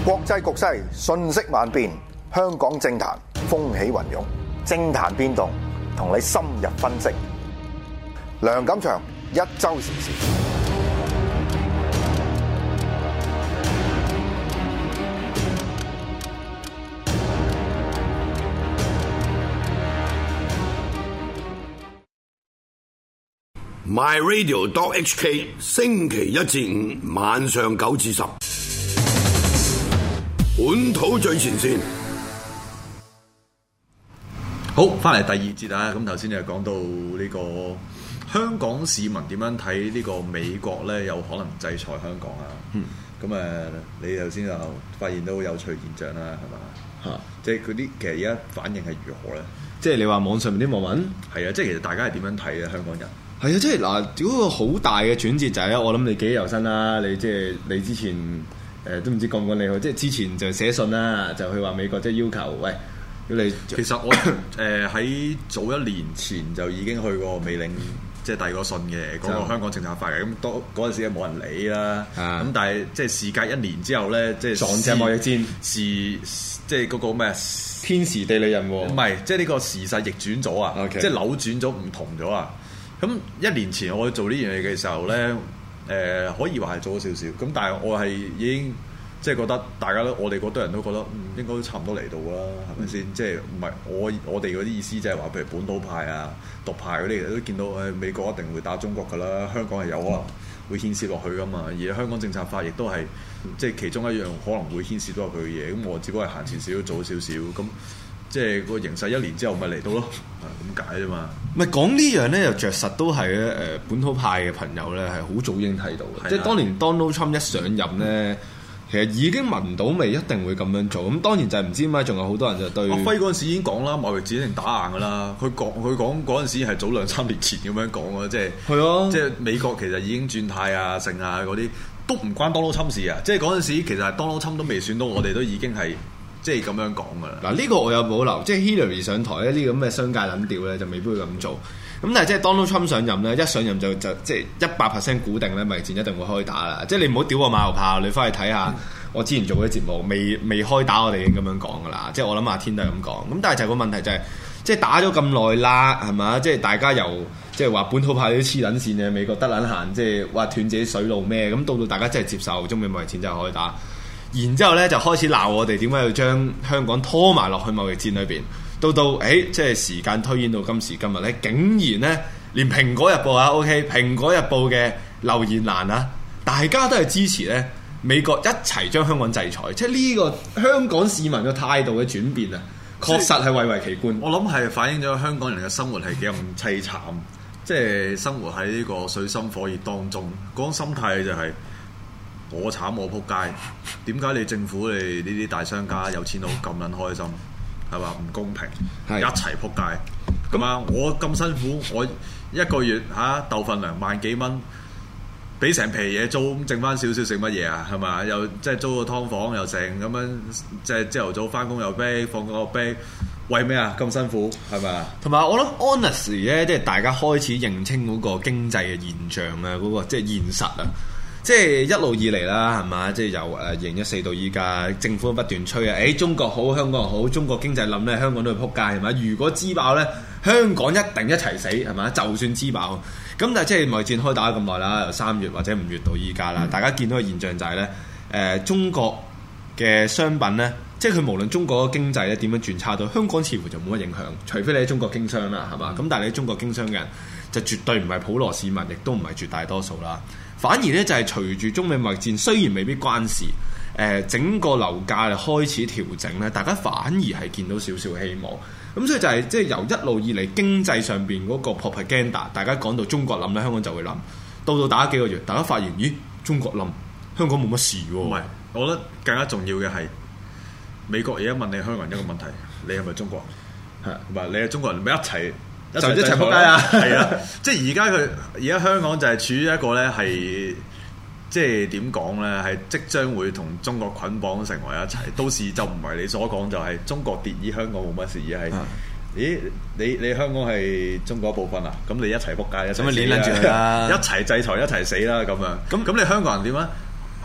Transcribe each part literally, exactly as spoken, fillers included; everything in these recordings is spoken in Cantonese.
國際局勢瞬息萬變，香港政壇風起雲湧，政壇變動同你深入分析。梁錦祥一周時事。 My Radio dot H K 星期一至五晚上九至十，本土最前線。 好，翻嚟第二節啊！咁頭先就講到呢個香港市民點樣睇呢個美國咧，有可能制裁香港啊？咁誒、嗯，你頭先就發現到有趣現象啦，係嘛？嚇、啊！即係佢啲其實而家反應係如何咧？ 即係你話網上面啲網民係啊！即係其實大家係點樣睇嘅香港人？ 係啊！即係嗱，嗰個好大嘅轉折就係咧，我諗你記憶猶新啦。你即係你之前誒、呃、都唔知講唔講你好，即係之前就寫信啦，就去話美國即係要求喂，要你其實我誒喺、呃、早一年前就已經去過美領，即係遞個信嘅嗰、那個香港政策法嘅。咁多嗰陣時冇人理啦。咁、啊、但係即係事隔一年之後咧，即係撞正貿易戰， 時即係嗰個咩天時地利人和， 唔係即係呢個時勢逆轉咗啊！Okay. 即係扭轉咗，唔同咗啊！咁一年前我做呢樣嘢嘅時候咧，誒、呃、可以話係做咗少少，咁但係我係已經即係覺得大家都我哋嗰堆人都覺得嗯應該都差唔多嚟到啦，係咪先？嗯、即係唔係我我哋嗰啲意思即係話，譬如本土派啊、獨派嗰啲，其實都見到誒、哎、美國一定會打中國㗎啦，香港係有可能會牽涉落去㗎嘛，而香港政策法亦都係即係其中一樣可能會牽涉到落去嘅嘢，咁我只不過係行前少少，早少少咁。即係個形勢一年之後咪嚟到咯，係咁解啫嘛。 唔係講呢樣咧，又着實都係咧誒本土派嘅朋友咧係好早已經睇到嘅，的即係當年 Donald Trump 一上任咧，嗯、其實已經聞到味一定會咁樣做。咁當然就係唔知點解仲有好多人就對。阿輝嗰陣時已經講啦，貿易戰一定打硬㗎啦。佢講佢講嗰陣時係早兩三年前咁樣講啊，即係係啊，即係美國其實已經轉態啊、剩啊嗰啲都唔關 Donald Trump 事啊。即係嗰陣時其實 Donald Trump 都未選到，我哋都已經係。即係咁樣講㗎啦。嗱， 呢個我有保留，即係 Hillary 上台呢啲咁嘅商界撚調咧，就未必會咁做。咁但係即係 Donald Trump 上任咧，一上任就就即係一百 percent 估定咧，貿易戰一定會開打啦。即係你唔好屌我馬後炮，你翻去睇下我之前做嗰啲節目，未未開打我哋已經咁樣講㗎啦。即係我諗阿天都係咁講。咁但係就係個問題就係、是，即係打咗咁耐啦，係嘛？即係大家由即係話本土派啲黐撚線嘅美國得撚閒，即係話斷自己水路咩？咁到到大家真係接受中美貿易戰真係開打。然之後咧就開始鬧我哋點解要將香港拖埋落去貿易戰裏邊，到到誒即係時間推演到今時今日咧，竟然咧連蘋果日報啊 OK 蘋果日報嘅留言欄啊，大家都係支持咧美國一齊將香港制裁，即係呢個香港市民嘅態度嘅轉變啊，確實係蔚為奇觀。 我諗係反映咗香港人嘅生活係幾咁凄慘，即係生活喺呢個水深火熱當中，嗰種心態就係、是。我慘我撲街，點解你政府你呢啲大商家有錢佬咁撚開心，係嘛？唔公平，是一齊撲街咁啊！我咁辛苦，我一個月嚇鬥份糧萬幾蚊，俾成皮嘢租，咁剩翻少少食乜嘢啊？係嘛？又即係租個劏房又成咁樣，即係朝頭早翻工又逼，放工又逼，為咩啊？咁辛苦係咪啊？ 同埋我諗 honestly 咧，即係大家開始認清嗰個經濟嘅現象啊，嗰、嗰個即係現實啊。即係一路以嚟啦，係嘛？即係由誒二零一四到依家，政府不斷吹啊！誒、欸，中國好，香港好，中國經濟冧咧，香港都會撲街，係嘛？如果支爆咧，香港一定一齊死，係嘛？就算支爆，咁但係即係貿易戰開打咁耐啦，由三月或者五月到依家啦，嗯、大家見到嘅現象就係、是、咧，誒、呃，中國嘅商品咧，即係佢無論中國嘅經濟咧點樣轉差到，香港似乎就冇乜影響，除非你喺中國經商啦，係嘛？咁、嗯、但係你喺中國經商嘅人就絕對唔係普羅市民，亦都唔係絕大多數啦。反而咧就係隨住中美貿易戰，雖然未必關事，誒、呃、整個樓價開始調整咧，大家反而係見到少少希望。咁所以就係即係由一路以嚟經濟上邊嗰個 propaganda，大家講到中國冧咧，香港就會冧。到到打幾個月，大家發現咦，中國冧，香港冇乜事喎。 唔係，我覺得更加重要嘅係美國而家問你香港人一個問題：你係咪中國？係唔係？你係中國人，咪一齊？ 就一齊撲街啊！ 係啊，即係而家佢而家香港就係處於一個咧係即係點講咧，係即將會同中國捆綁成為一齊。到時就唔係你所講，就係、是、中國跌以香港冇乜事，而係、啊、咦你你香港係中國一部分啊？咁你一齊撲街，一齊死啦！一齊制裁，一齊死啦！咁樣咁咁你香港人點啊？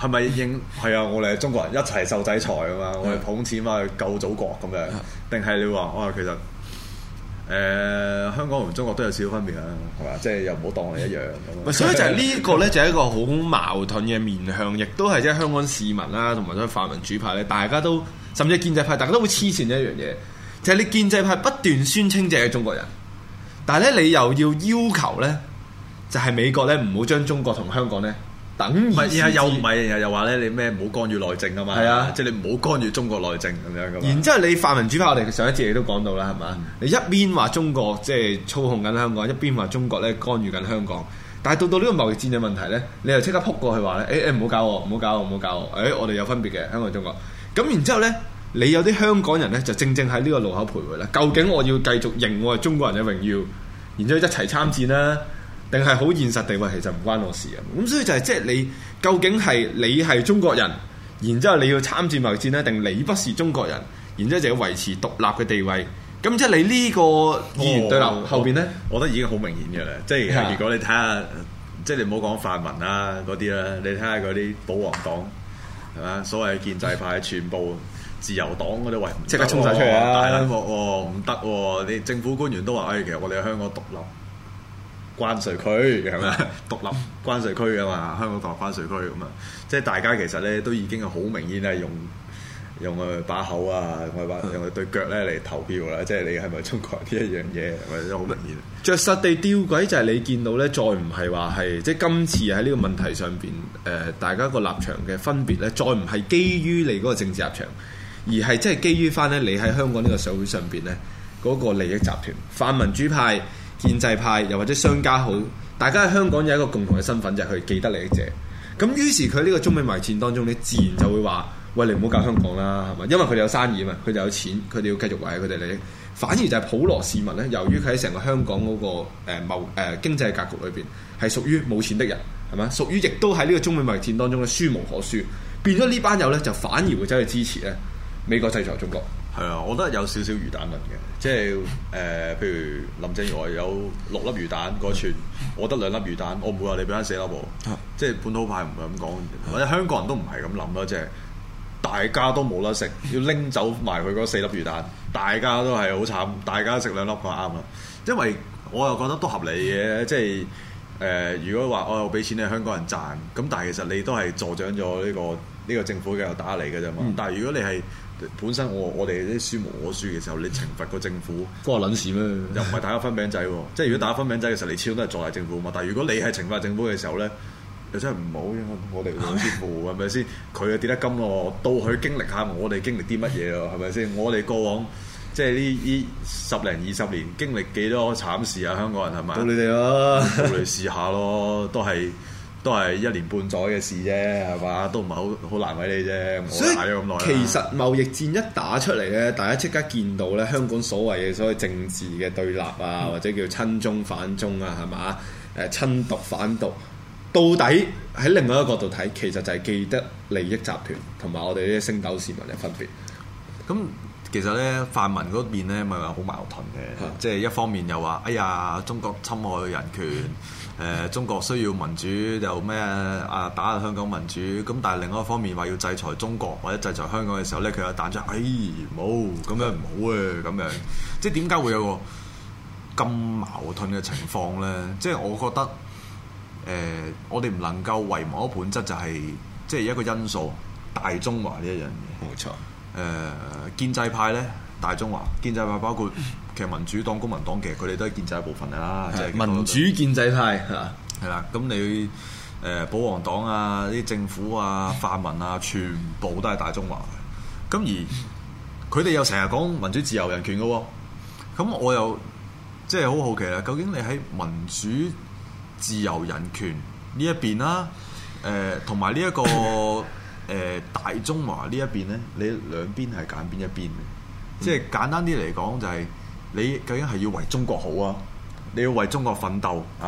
係咪應係啊？我哋係中國人一齊受制裁啊嘛！我哋捧錢翻去救祖國咁樣，定係你話哇其實誒、呃、香港同中國都有少少分別啊？係嘛？即係又唔好當我哋一樣咁。 所以就係呢個咧，就係一個好矛盾嘅面向，亦都係即係香港市民啦，同埋都係泛民主派咧，大家都甚至建制派，大家都會黐線一樣嘢，就係、是、你建制派不斷宣稱自己係中國人，但係咧你又要要求咧，就係、是、美國咧唔好將中國同香港咧。等唔係，然後又唔係，然後又話咧，你咩唔好干預內政啊嘛？係啊，即係你唔好干預中國內政咁樣咁。然之後你泛民主派，我哋上一節亦都講到啦，係嘛？嗯、你一邊話中國即係操控緊香港，一邊話中國咧干預緊香港。但係到到呢個貿易戰嘅問題咧，你又即刻撲過去話咧，誒誒唔好搞我，唔好搞我，唔好搞我。誒、欸，我哋有分別嘅香港同中國。咁然之後咧，你有啲香港人咧就正正喺呢個路口徘徊啦。究竟我要繼續認我係中國人嘅榮耀，然之後一齊參戰啦？定係好現實地位，其實唔關我事啊！咁所以就係即係你究竟係你係中國人，然之後你要參戰貿易戰咧，定你不是中國人，然之後就要維持獨立嘅地位？咁即係你呢個二元對立、哦、後邊咧，我覺得已經好明顯嘅啦。即係如果你睇下，即係你唔好講泛民啦嗰啲啦，你睇下嗰啲保皇黨係嘛，所謂建制派全部自由黨嗰啲位即刻衝晒出嚟啊！大撚鑊喎，唔得喎！你政府官員都話：，誒、哎，其實我哋喺香港獨立。關稅區係咪？獨立關稅區㗎嘛，香港獨立關稅區咁啊，即係大家其實咧都已經係好明顯係用用佢把口啊，用佢把用佢對腳咧嚟投票啦，即係你係咪中國人呢一樣嘢，係咪都好明顯？着實地吊詭就係你見到咧，再唔係話係即係今次喺呢個問題上邊，誒、呃、大家個立場嘅分別咧，再唔係基於你嗰個政治立場，而係即係基於翻咧你喺香港呢個社會上邊咧嗰個利益集團，泛民主派。建制派又或者商家好，大家喺香港有一個共同嘅身份，就係佢既得利益者。咁於是佢呢個中美貿易戰當中咧，自然就會話：喂，你唔好搞香港啦，係嘛？因為佢哋有生意啊嘛，佢哋有錢，佢哋要繼續維係佢哋利益。反而就係普羅市民咧，由於佢喺成個香港嗰個誒貿誒經濟格局裏邊係屬於冇錢的人，係嘛？屬於亦都喺呢個中美貿易戰當中咧輸無可輸，變咗呢班友咧就反而會走去支持咧美國制裁中國。係啊，我覺得有少少魚蛋論嘅，即係誒、呃，譬如林鄭月娥有六粒魚蛋嗰串，我得兩粒魚蛋，我唔會話你俾翻四粒喎。啊、即係本土派唔係咁講，或者香港人都唔係咁諗咯，即係大家都冇得食，要拎走埋佢嗰四粒魚蛋，大家都係好慘，大家食兩粒就啱啦。因為我又覺得都合理嘅，即係誒、呃，如果話我又俾錢你香港人賺，咁但係其實你都係助長咗呢個呢、呢個政府嘅打嚟嘅啫嘛。嗯、但係如果你係本身我我哋啲輸無可輸嘅時候，你懲罰個政府關我撚事咩？又唔係大家分餅仔喎，即係如果大家分餅仔嘅時候，你始終都係助大政府嘛。但係如果你係懲罰政府嘅時候咧，又真係唔好，因為我哋兩支付係咪先？佢又跌得金喎，到佢經歷下我哋經歷啲乜嘢咯，係咪先？我哋過往即係呢呢十零二十年經歷幾多慘事啊！香港人係咪？到你哋咯，到你試下咯，都係。都係一年半載嘅事啫，係嘛？都唔係好好難為你啫。我打咗咁耐。其實貿易戰一打出嚟咧，大家即刻見到咧，香港所謂嘅所謂政治嘅對立啊，嗯、或者叫親中反中啊，係嘛？誒親獨反獨，到底喺另外一個角度睇，其實就係既得利益集團同埋我哋呢啲星斗市民嘅分別。咁其實咧，泛民嗰邊咧，咪話好矛盾嘅，嗯、即係一方面又話：哎呀，中國侵害人權。誒、呃、中國需要民主又咩啊？打壓香港民主咁，但係另外一方面話要制裁中國或者制裁香港嘅時候咧，佢又彈出，哎冇咁樣唔好啊咁樣，即係點解會有個咁矛盾嘅情況咧？即係我覺得誒、呃，我哋唔能夠遺忘嘅本質就係、是、即係一個因素，大中華呢一樣嘢。冇錯。誒、呃、建制派咧，大中華建制派包括。其實民主黨、公民黨其實佢哋都係建制一部分㗎啦，即係民主建制派嚇，係啦。咁你誒、呃、保皇黨啊、啲政府啊、泛民啊，全部都係大中華嘅。咁而佢哋又成日講民主、自由、人權嘅喎。咁我又即係好好奇啦，究竟你喺民主、自由、人權呢一邊啦，誒同埋呢一個誒、呃、大中華呢一邊咧，你兩邊係揀邊一邊嘅？嗯、即係簡單啲嚟講，就係、是。你究竟係要為中國好啊？你要為中國奮鬥啊？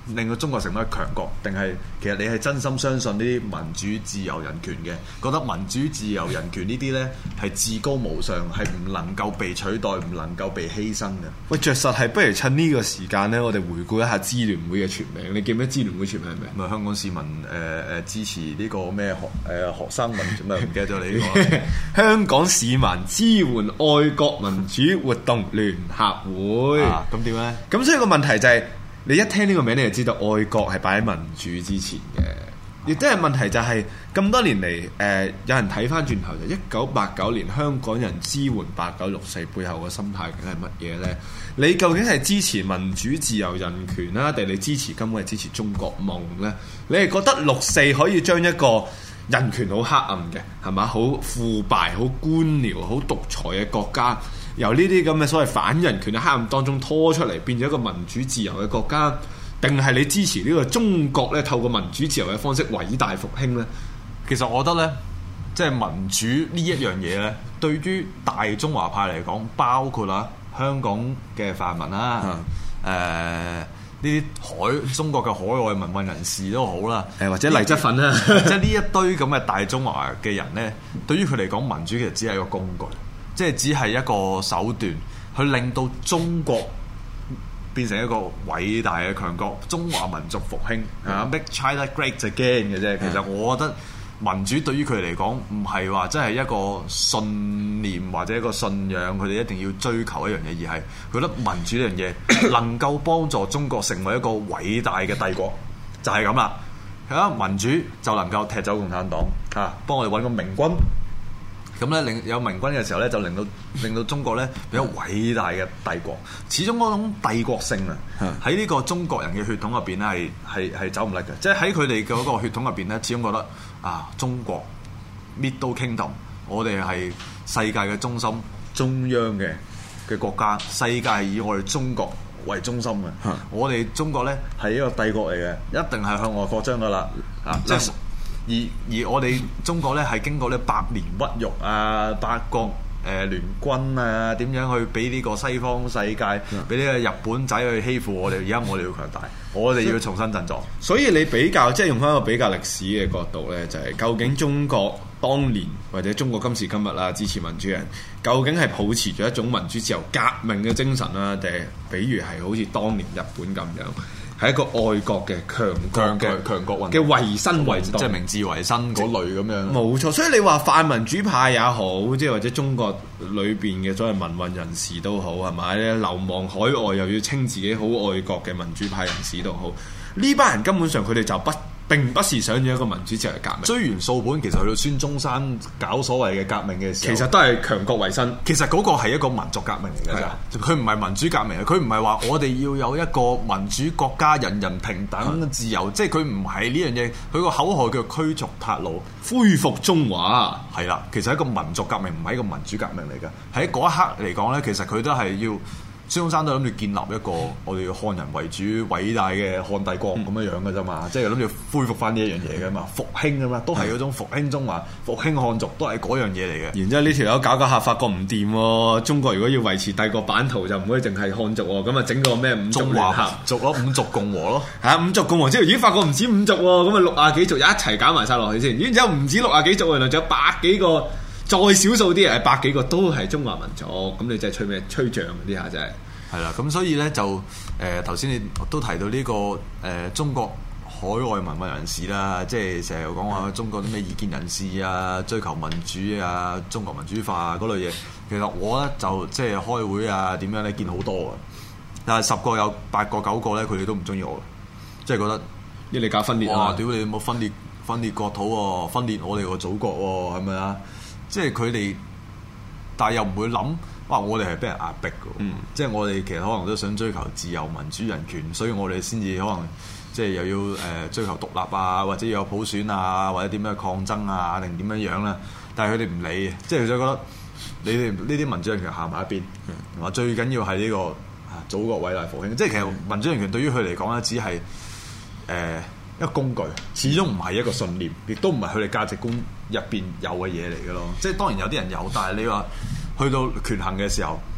令到中國成為強國，定係其實你係真心相信呢啲民主、自由、人權嘅，覺得民主、自由、人權呢啲呢係至高無上，係唔能夠被取代、唔能夠被犧牲嘅。 喂，着實係不如趁呢個時間呢，我哋回顧一下支聯會嘅全名。你記唔記得支聯會全名係咩？ 咪香港市民誒誒、呃、支持呢個咩學誒、呃、學生民主咪唔記得咗你呢個香港市民支援愛國民主活動聯合會。 咁點咧？ 咁所以個問題就係、是。你一聽呢個名，你就知道愛國係擺喺民主之前嘅。亦都係問題就係、是、咁多年嚟，誒、呃、有人睇翻轉頭就一九八九年香港人支援八九六四背後嘅心態究竟係乜嘢呢？你究竟係支持民主、自由、人權啦，定係你支持根本係支持中國夢呢？你係覺得六四可以將一個人權好黑暗嘅係嘛，好腐敗、好官僚、好獨裁嘅國家，由呢啲咁嘅所謂反人權嘅黑暗當中拖出嚟，變咗一個民主自由嘅國家，定係你支持呢個中國咧透過民主自由嘅方式偉大復興呢？ 其實我覺得呢，即係民主呢一樣嘢呢，對於大中華派嚟講，包括啦香港嘅泛民啦，誒呢啲海中國嘅海外民運人士都好啦， 誒或者黎則奮啦， 即係呢一堆咁嘅大中華嘅人呢，對於佢嚟講，民主其實只係一個工具。即係只係一個手段，去令到中國變成一個偉大嘅強國，中華民族復興啊、嗯、，Make China Great Again 嘅啫。其實我覺得民主對於佢嚟講，唔係話真係一個信念或者一個信仰，佢哋一定要追求一樣嘢，而係覺得民主呢樣嘢能夠幫助中國成為一個偉大嘅帝國，就係咁啦。啊，民主就能夠踢走共產黨啊，幫我哋揾個明君。咁咧，令有明君嘅時候咧，就令到令到中國咧比較偉大嘅帝國。始終嗰種帝國性啊，喺呢個中國人嘅血統入邊咧，係係係走唔甩嘅。即係喺佢哋嘅嗰個血統入邊咧，始終覺得啊，中國 Middle Kingdom，我哋係世界嘅中心、中央嘅嘅國家。世界係以我哋中國為中心嘅。嗯、我哋中國咧係一個帝國嚟嘅，一定係向外擴張噶啦。啊，即係。而而我哋中國咧係經過咧百年屈辱啊，八國誒、呃、聯軍啊，點樣去俾呢個西方世界，俾呢、嗯、個日本仔去欺負我哋？而家我哋要強大，我哋要重新振作。 所以你比較即係用翻一個比較歷史嘅角度咧，就係、是、究竟中國當年或者中國今時今日啦，支持民主人，究竟係抱持咗一種民主自由革命嘅精神啦，定係比如係好似當年日本咁樣？係一個愛國嘅強國嘅強國運嘅維新運動， 即係明治維新嗰類咁樣。 冇錯，所以你話泛民主派也好，即係或者中國裏邊嘅所謂民運人士都好，係咪咧？流亡海外又要稱自己好愛國嘅民主派人士都好，呢班人根本上佢哋就不並不是想要一個民主自由嘅革命。 追完數本，其實去到孫中山搞所謂嘅革命嘅時候， 其實都係強國維新。 其實嗰個係一個民族革命嚟㗎咋，佢唔係民主革命，佢唔係話我哋要有一個民主國家，人人平等自由，即係佢唔係呢樣嘢。佢個口號叫驅逐韃虜， 恢復中華。 係啦，其實係一個民族革命，唔係一個民主革命嚟㗎。喺嗰一刻嚟講咧，其實佢都係要。孫中山都諗住建立一個我哋要漢人為主偉大嘅漢帝國咁樣樣嘅啫嘛，即係諗住恢復翻呢一樣嘢嘅嘛，復興嘅嘛，都係嗰種復興中華、復興漢族，都係嗰樣嘢嚟嘅。 然之後呢條友搞搞下發覺唔掂喎，中國如果要維持帝國版圖就唔可以淨係漢族喎，咁啊整個咩五中聯合族咯，五族共和咯， 嚇五族共和之後已經發覺唔止五族喎，咁啊六啊幾族一齊搞埋晒落去先，然之後唔止六啊幾族，原來仲有百幾個，再少數啲係百幾個都係中華民族，咁你真係吹咩吹脹嗰啲下真係。 係啦，咁所以咧就誒頭先你都提到呢、這個誒、呃、中國海外民運人士啦，即係成日講話中國啲咩異見人士啊，追求民主啊，中國民主化嗰類嘢。其實我咧就即係開會啊，點樣咧見好多啊，但係十個有八個九個咧，佢哋都唔中意我，即係覺得因為你搞分裂啊， 屌你冇分裂分裂國土喎、啊，分裂我哋個祖國喎、啊，係咪啊？即係佢哋，但係又唔會諗。哇！我哋係俾人壓迫嘅，嗯、即係我哋其實可能都想追求自由、民主、人權，所以我哋先至可能即係又要誒、呃、追求獨立啊，或者要有普選啊，或者點樣抗爭啊，定點樣樣啦。但係佢哋唔理嘅，即係佢就覺得你哋呢啲民主人權行埋一邊，話、嗯、最緊要係呢、這個啊祖國偉大復興。即係其實民主人權對於佢嚟講咧，只係誒、呃、一個工具，始終唔係一個信念，亦都唔係佢哋價值觀入邊有嘅嘢嚟嘅咯。即係當然有啲人有，但係你話。去到權衡嘅時候，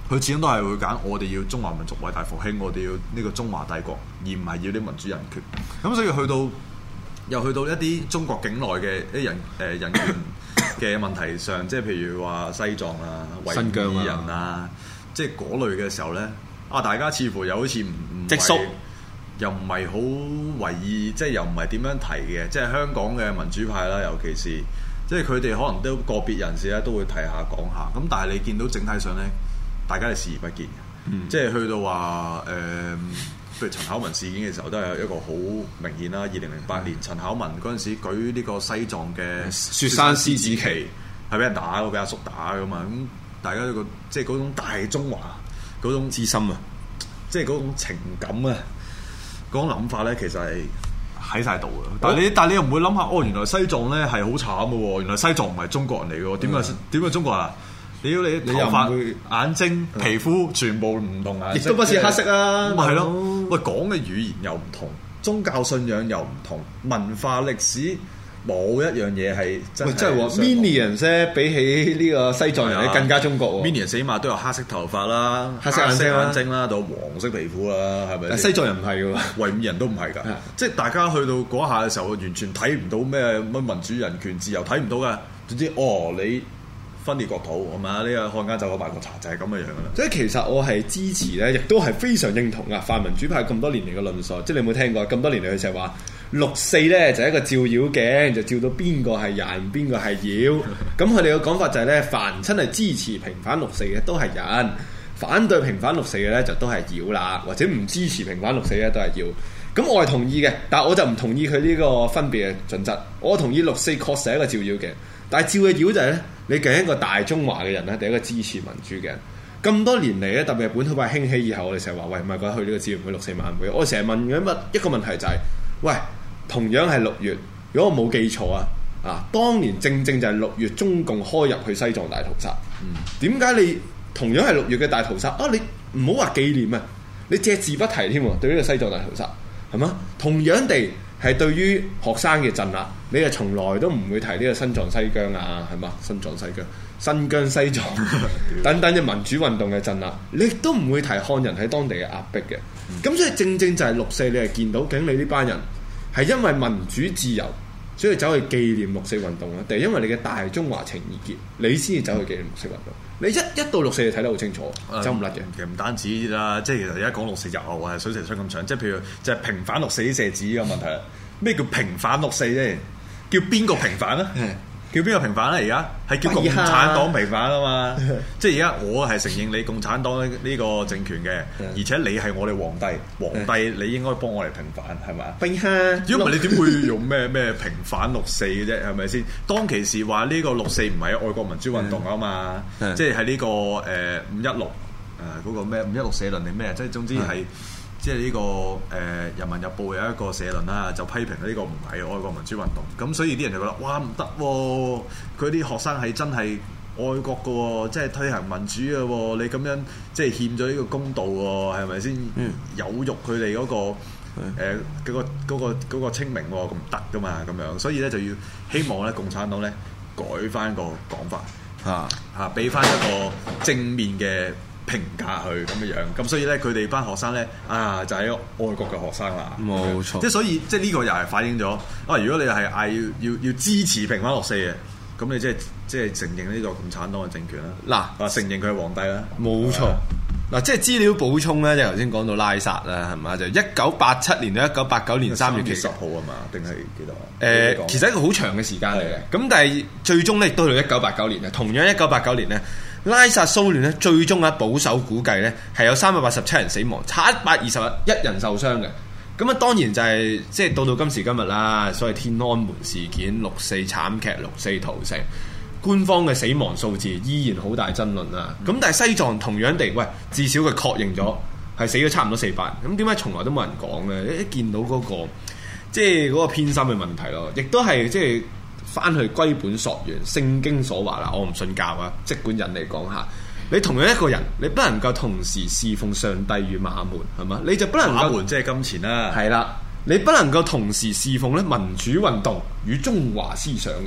佢始終都係會揀我哋要中華民族偉大復興，我哋要呢個中華帝國，而唔係要啲民主人權。咁所以去到又去到一啲中國境內嘅一人誒、呃、人權嘅問題上，即係譬如話西藏啊、維吾爾人啊，即係嗰類嘅時候咧，啊大家似乎又好似唔唔直屬， 又唔係好為意，即係又唔係點樣提嘅，即係香港嘅民主派啦，尤其是即係佢哋可能都個別人士咧都會提下講下，咁但係你見到整體上咧，大家係視而不見嘅，嗯、即係去到話誒。呃譬如陳巧文事件嘅時候，都係一個好明顯啦。二零零八年陳巧文嗰陣時舉呢個西藏嘅雪山獅子旗， 係俾人打，俾阿叔打噶嘛。咁大家都個即係嗰種大中華嗰種之心啊， 即係嗰種情感啊，嗰種諗法咧，其實係喺晒度嘅。但係你，但係你又唔會諗下，哦，原來西藏咧係好慘嘅喎。原來西藏唔係中國人嚟嘅喎。點解點解中國人啊？你要你頭髮、眼睛、皮膚全部唔同顏色， 亦都不是黑色啊！ 咪係咯，喂，講嘅語言又唔同，宗教信仰又唔同，文化歷史冇一樣嘢係真係。 即係話 Minions 咧，比起呢個西藏人咧更加中國喎。 Minions 起碼都有黑色頭髮啦， 黑色眼睛啦， 眼睛啦，到黃色皮膚啦，係咪？ 西藏人唔係嘅喎， 維吾人都唔係㗎，即係大家去到嗰下嘅時候，完全睇唔到咩乜民主、人權、自由，睇唔到㗎。總之，哦，你分裂國土係嘛？呢個漢奸走狗賣國茶就係咁嘅樣㗎啦。 即係其實我係支持咧，亦都係非常認同㗎。泛民主派咁多年嚟嘅論述，即係你有冇聽過？咁多年嚟佢就係話六四咧就係一個照妖鏡，就照到邊個係人，邊個係妖。咁佢哋嘅講法就係咧，凡親係支持平反六四嘅都係人，反對平反六四嘅咧就都係妖啦，或者唔支持平反六四嘅都係妖。咁我係同意嘅，但係我就唔同意佢呢個分別嘅準則。我同意六四確實係一個照妖鏡，但係照嘅妖就係咧。你係一個大中華嘅人咧，定一個支持民主嘅人？咁多年嚟咧，特別係本土派興起以後，我哋成日話：喂，唔係覺得去呢個支援會六四晚會。我哋成日問嘅乜一個問題就係、是：喂，同樣係六月，如果我冇記錯啊，啊，當年正正就係六月，中共開入去西藏大屠殺。點解、嗯、你同樣係六月嘅大屠殺啊？你唔好話紀念啊，你隻字不提添喎，對呢個西藏大屠殺係嘛？同樣地。係對於學生嘅鎮壓，你係從來都唔會提呢個新藏西疆啊，係嘛？新藏西疆、新疆西藏等等嘅民主運動嘅鎮壓，你亦都唔會提漢人喺當地嘅壓迫嘅。咁、嗯、所以正正就係六四，你係見到究竟你呢班人係因為民主自由，所以走去紀念六四運動啊？定係因為你嘅大中華情意結，你先至走去紀念六四運動？你一一到六四你睇得好清楚，嗯、走唔甩嘅。 其實唔單止啦，即係其實而家講六四又係水蛇春咁長，即係譬如就係平反六四啲社子嘅問題啦。咩叫平反六四啫？叫邊個平反啊？叫邊個平反咧？而家係叫共產黨平反啊嘛！即係而家我係承認你共產黨呢個政權嘅，而且你係我哋皇帝，皇帝你應該幫我哋平反，係咪啊？如果唔係你點會用咩咩平反六四嘅啫？係咪先？當其時話呢個六四唔係愛國民主運動啊嘛，即係喺呢個誒五一六誒嗰個咩五一六社論定咩？即係總之係。即係呢、這個誒《呃、人民日報》有一個社論啦，就批評呢個唔係愛國民主運動。咁所以啲人就覺得哇唔得喎，佢啲、啊、學生係真係愛國嘅喎，即係推行民主嘅喎，你咁樣即係欠咗呢個公道喎，係咪先？嗯、有辱佢哋嗰個誒嗰、呃那個嗰、那個那個清明喎，咁唔得噶嘛咁樣。所以咧就要希望咧共產黨咧改翻個講法嚇嚇，俾翻、啊、一個正面嘅評價佢咁嘅樣，咁所以咧佢哋班學生咧啊就係、是、一個愛國嘅學生啦， 冇錯。 即係所以即係呢個又係反映咗啊！如果你係嗌要要要支持平反六四嘅，咁你即係即係承認呢個共產黨嘅政權啦。嗱啊，啊承認佢係皇帝啦， 冇錯。嗱、啊，即係資料補充咧，就頭先講到拉薩啦，係嘛？就一九八七年到一九八九年三月十號啊嘛，定係幾多？誒、呃，其實一個好長嘅時間嚟嘅。咁的但係最終咧都到一九八九年嘅，同樣一九八九年咧。拉薩騷亂咧，最終啊保守估計咧係有三百八十七人死亡，七百二十一人受傷嘅。咁啊，當然就係、是、即係到到今時今日啦，所謂天安門事件、六四慘劇、六四屠城，官方嘅死亡數字依然好大爭論啦。咁、嗯、但係西藏同樣地，喂，至少佢確認咗係死咗差唔多四百人。咁點解從來都冇人講嘅？一見到嗰、那個即係嗰個偏心嘅問題咯，亦都係即係。翻去歸本溯源，聖經所話啦，我唔信教啊，即管引嚟講下。你同樣一個人，你不能夠同時侍奉上帝與馬門，係嘛？你就不能夠馬門即係金錢啦， 係啦，你不能夠同時侍奉咧民主運動與中華思想嘅。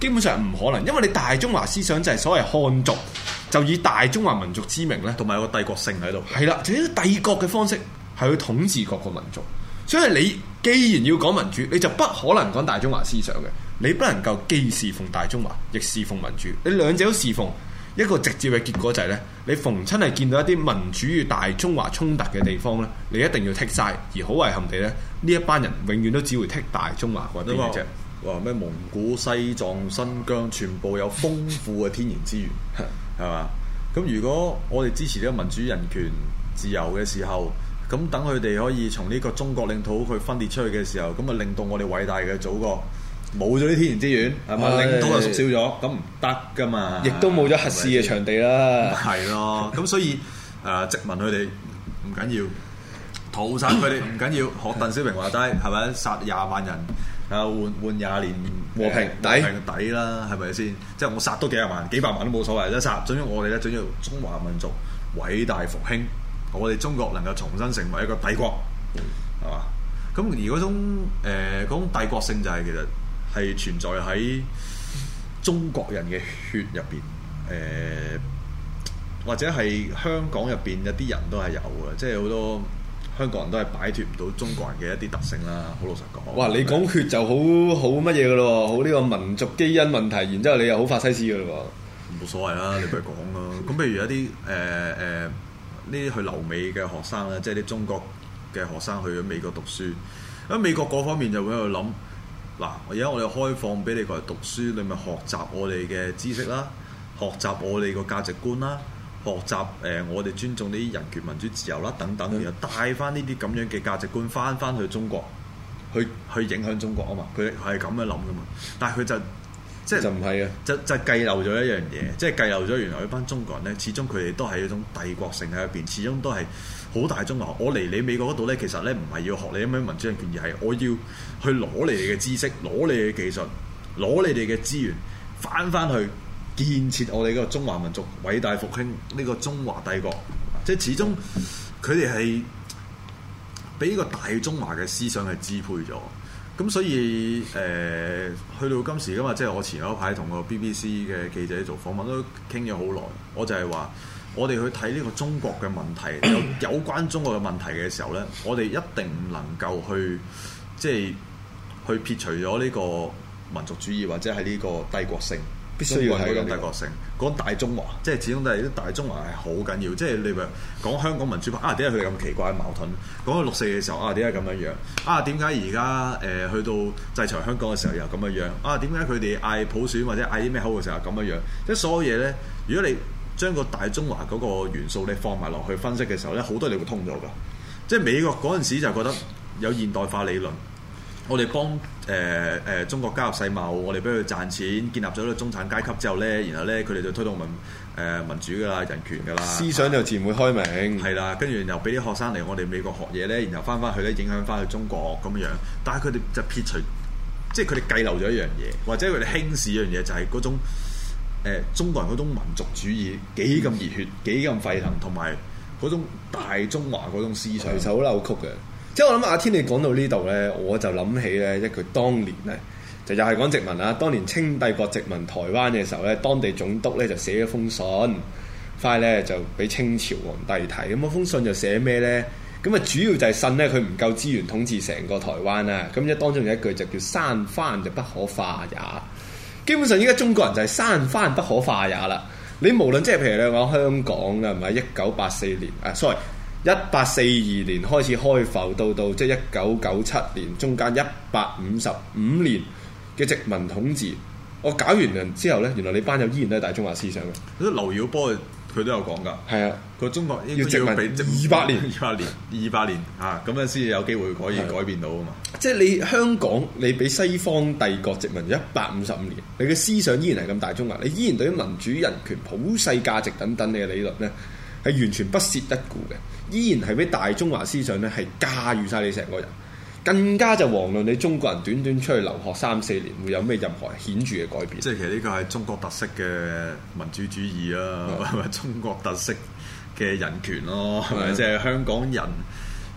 基本上唔可能，因為你大中華思想就係所謂漢族，就以大中華民族之名咧， 同埋有個帝國性喺度。 係啦，就係帝國嘅方式係去統治各個民族。所以你既然要講民主，你就不可能講大中華思想嘅，你不能夠既侍奉大中華，亦侍奉民主。你兩者都侍奉，一個直接嘅結果就係咧，你逢親係見到一啲民主與大中華衝突嘅地方咧，你一定要剔晒。而好遺憾地咧，呢一班人永遠都只會剔大中華嗰啲嘅啫。 話咩蒙古、西藏、新疆全部有豐富嘅天然資源，係嘛？咁如果我哋支持呢個民主、人權、自由嘅時候，咁等佢哋可以從呢個中國領土去分裂出去嘅時候，咁啊令到我哋偉大嘅祖國冇咗啲天然資源，係嘛？領土又縮小咗，咁唔得噶嘛？ 亦都冇咗核試嘅場地啦。 係咯，咁所以誒、呃、殖民佢哋唔緊要，屠殺佢哋唔緊要，學鄧小平話齋係咪？殺廿萬人。啊！換換廿年和平抵抵抵啦，係咪先？即係我殺多幾廿萬、幾百萬都冇所謂，一殺。總之我哋咧，總要中華民族偉大復興，我哋中國能夠重新成為一個帝國，係嘛？咁而嗰種誒嗰種帝國性就係其實係存在喺中國人嘅血入邊，誒、呃、或者係香港入邊有啲人都係有嘅，即係好多。香港人都係擺脫唔到中國人嘅一啲特性啦，好老實講。 哇！你講血就好好乜嘢嘅咯，好呢個民族基因問題，然之後你又好法西斯嘅咯喎。 冇所謂啦，你咪講咯。咁譬如有啲誒誒呢啲去留美嘅學生咧，即係啲中國嘅學生去咗美國讀書，喺美國嗰方面就會喺度諗，嗱，而家我哋開放俾你過嚟讀書，你咪學習我哋嘅知識啦，學習我哋個價值觀啦。學習誒、呃，我哋尊重啲人權、民主、自由啦，等等，然後帶翻呢啲咁樣嘅價值觀翻翻去中國，去去影響中國啊嘛。佢係咁樣諗噶嘛。但係佢就即係就唔係啊，就就計漏咗一樣嘢，即係計漏咗原來呢班中國人咧，始終佢哋都係一種帝國性喺入邊，始終都係好大中華。我嚟你美國嗰度咧，其實咧唔係要學你咁樣民主人權，而係我要去攞你哋嘅知識、攞你嘅技術、攞你哋嘅資源，翻翻去。建設我哋個中華民族偉大復興呢個中華帝國，即係始終佢哋係俾呢個大中華嘅思想係支配咗，咁所以誒、呃、去到今時今日，即係我前嗰排同個 B B C 嘅記者做訪問都傾咗好耐，我就係話我哋去睇呢個中國嘅問題，有有關中國嘅問題嘅時候咧，我哋一定唔能夠去即係去撇除咗呢個民族主義或者係呢個帝國性。必須要係嗰種帝國性，講大中華，即係始終都係啲大中華係好緊要。即係你話講香港民主派啊，點解佢哋咁奇怪矛盾？講到六四嘅時候啊，點解咁樣樣？啊，點解而家誒去到制裁香港嘅時候又咁樣樣？啊，點解佢哋嗌普選或者嗌啲咩口嘅時候咁樣樣？即係所有嘢咧，如果你將個大中華嗰個元素你放埋落去分析嘅時候咧，好多你會通咗㗎。即係美國嗰陣時就覺得有現代化理論。我哋幫誒誒、呃呃、中國加入世貿，我哋俾佢賺錢，建立咗呢個中產階級之後咧，然後咧佢哋就推動民誒、呃、民主噶啦、人權噶啦， 思想就自然會開明。 係啦，跟住又俾啲學生嚟我哋美國學嘢咧，然後翻翻去咧影響翻去中國咁樣。但係佢哋就撇除，即係佢哋計漏咗一樣嘢，或者佢哋輕視一樣嘢，就係嗰種、呃、中國人嗰種民族主義幾咁熱血、幾咁沸騰，同埋嗰種大中華嗰種思想， 其實好扭曲嘅。即係我諗阿天你講到呢度咧，我就諗起咧一句當年咧，就又係講殖民啦。當年清帝國殖民台灣嘅時候咧，當地總督咧就寫咗封信，翻去咧就俾清朝皇帝睇。咁嗰封信就寫咩咧？咁啊主要就係信咧佢唔夠資源統治成個台灣啦。咁一當中有一句就叫山番就不可化也。基本上依家中國人就係山番不可化也啦。你無論即係譬如你講香港嘅，唔係一九八四年啊 ，sorry。一八四二年開始開埠，到到即係一九九七年，中間一百五十五年嘅殖民統治。我搞完人之後咧，原來你班友依然都係大中華思想嘅。 嗰劉曉波佢都有講㗎。係啊，佢中國要殖民二百年， 二百年，二百年啊，咁樣先至有機會可以改變到啊嘛。 即係你香港，你俾西方帝國殖民一百五十五年，你嘅思想依然係咁大中華，你依然對於民主、人權、普世價值等等嘅理論咧，係完全不屑一顧嘅，依然係俾大中華思想咧係駕馭晒你成個人，更加就遑論你中國人短短出去留學三四年會有咩任何顯著嘅改變。 即係其實呢個係中國特色嘅民主主義啊，係咪、嗯、中國特色嘅人權咯？係咪即係香港人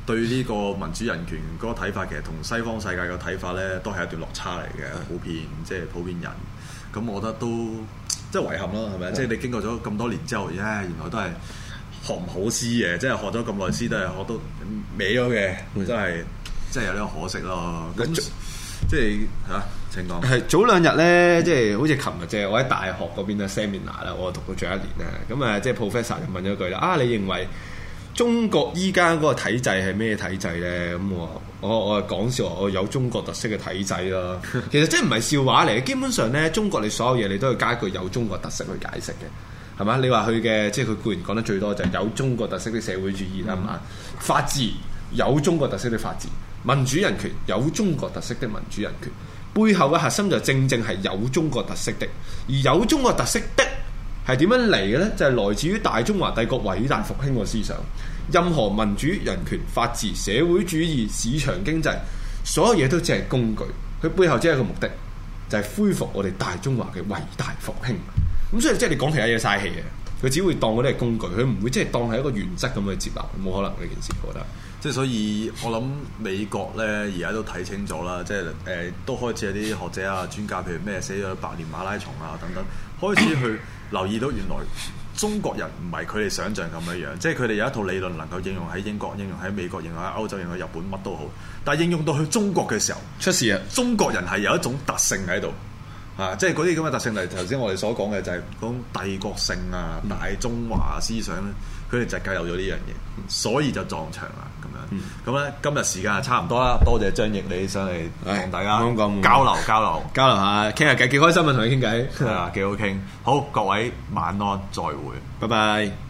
對呢個民主人權嗰個睇法，其實同西方世界嘅睇法咧，都係一段落差嚟嘅，普遍即係普遍人。咁我覺得都即係遺憾咯，係咪？即係你經過咗咁多年之後，呀，原來都係學唔好詩嘅，即係學咗咁耐詩都係學到歪咗嘅，真係真係有啲可惜咯。咁即係嚇。請講係早兩日咧，即係好似琴日啫，我喺大學嗰邊嘅 seminar 啦，我讀到最後一年啦。咁啊，即係 professor 就問咗句啦：啊，你認為中國依家嗰個體制係咩體制咧？咁我我我係講笑話，我有中國特色嘅體制啦。其實真係唔係笑話嚟嘅，基本上咧，中國你所有嘢你都要加一句有中國特色去解釋嘅，係嘛？你話佢嘅即係佢固然講得最多就係有中國特色嘅社會主義啦嘛，嗯、法治有中國特色嘅法治，民主人權有中國特色的民主人權。背後嘅核心就正正係有中國特色的，而有中國特色的係點樣嚟嘅呢？就係、是、來自於大中華帝國偉大復興嘅思想。任何民主、人權、法治、社會主義、市場經濟，所有嘢都只係工具。佢背後只係一個目的，就係、是、恢復我哋大中華嘅偉大復興。咁所以即係你講其他嘢嘥氣嘅，佢只會當嗰啲係工具，佢唔會即係當係一個原則咁去接納，冇可能呢件事，我覺得。 即係所以，我諗美國咧而家都睇清楚啦，即係誒、呃、都開始有啲學者啊、專家，譬如咩寫咗百年馬拉松啊等等，開始去留意到原來中國人唔係佢哋想象咁樣樣，即係佢哋有一套理論能夠應用喺英國、應用喺美國、應用喺歐洲、應用喺日本，乜都好。但係應用到去中國嘅時候， 出事啊！ 中國人係有一種特性喺度。啊！即係嗰啲咁嘅特性，例如頭先我哋所講嘅，就係講帝國性啊、大中華思想咧，佢哋就係有咗呢樣嘢，所以就撞牆啦咁樣。咁咧、嗯、今日時間係差唔多啦，多謝張翼你上嚟同大家交流交流交流下，傾下偈幾開心啊！同你傾偈係啊，幾好傾。好，各位晚安，再會， 拜拜。